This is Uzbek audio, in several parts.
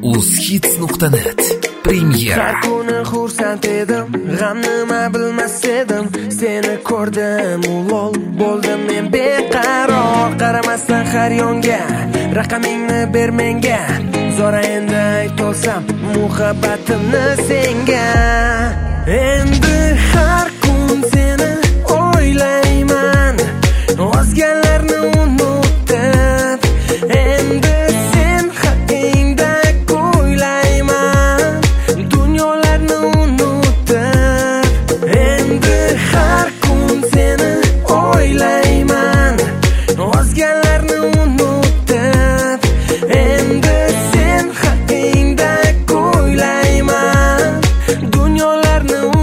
uzhits.net Premyera. Har kuni xursand edim, g'am nima bilmas edim. Seni ko'rdim, ulol bo'ldim men beqaror. Qaramasdan har yonga, raqamingni ber menga. Zora endi aytolsam muhabbatimni senga. Endi har kun seni o'ylayman, o'zgalarni unutib. Endi sen haqingda o'ylayman, dunyolarni unutib. Endi har kun seni o'ylayman, o'zgalarni unutib. Endi sen haqingda o'ylayman, dunyolarni unutib.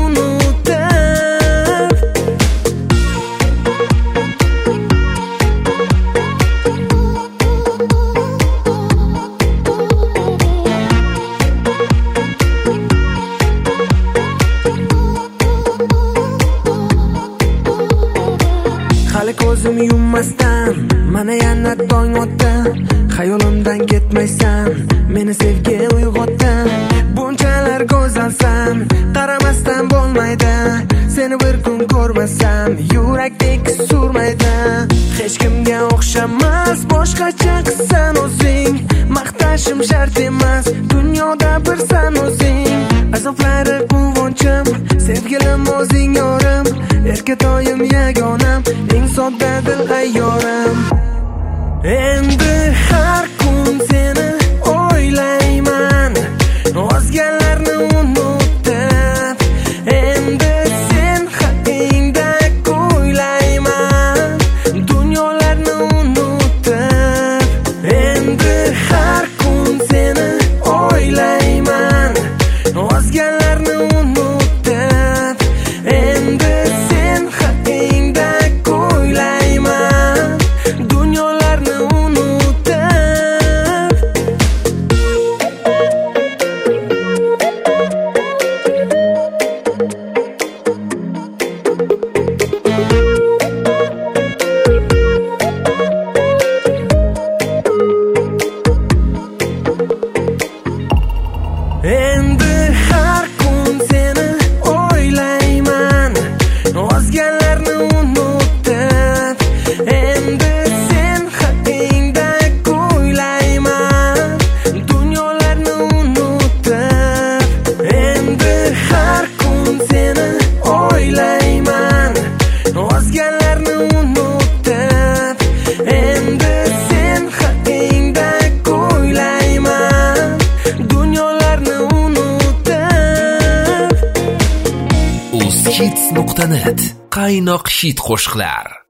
Hali ko'zim yummasdan mana yana tong otdi. Xayolimdan ketmaysan, meni sevgi uyg'otdi. Bunchalar go'zalsan, qaramasdan bo'lmaydi. Seni bir kun ko'rmasam, yurakdek surmaydi. Hech kimga o'xshamas, boshqacha qilsan o'zing. Maqtashim shart emas, dunyoda birsan o'zing. Azoblari quvonchim, sevgilim o'zing yorim. Erkatoyim yagonam, eng sodda dil ayyorim. Endi har kun seni o'ylayman, o'zgalarni unutib. Endi sen haqingda o'ylayman, dunyolarni unutib. Endi har kun seni o'ylayman, o'zgalarni unutib. Endi sen haqingda o'ylayman, dunyolarni unutib. Endi har kun seni o'ylayman, o'zgalarni unutib. Endi sen haqingda o'ylayman, dunyolarni unutib. Endi har kun seni o'ylayman, o'zgalarni unutib. Endi sen haqingda o'ylayman, dunyolarni unutib. uzhits.net Qaynoq hit qo'shiqlar.